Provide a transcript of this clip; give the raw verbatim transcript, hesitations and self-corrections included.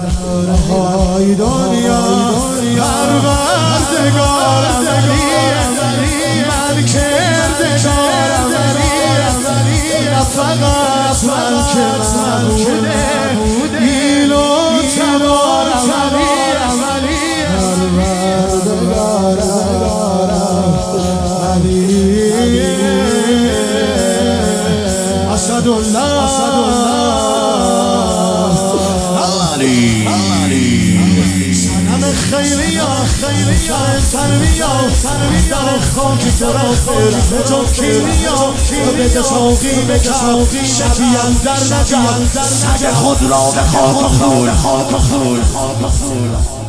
های دنیا پروردگارم من کردگارم نه فقط من که معبوده ایل و تبارم اسد الله سلام خیریا خیریا تربیا در خاک فرافر تو کیمیا بده شوقی به شوقی شبی اندر نجات سگ خود را به خاک خور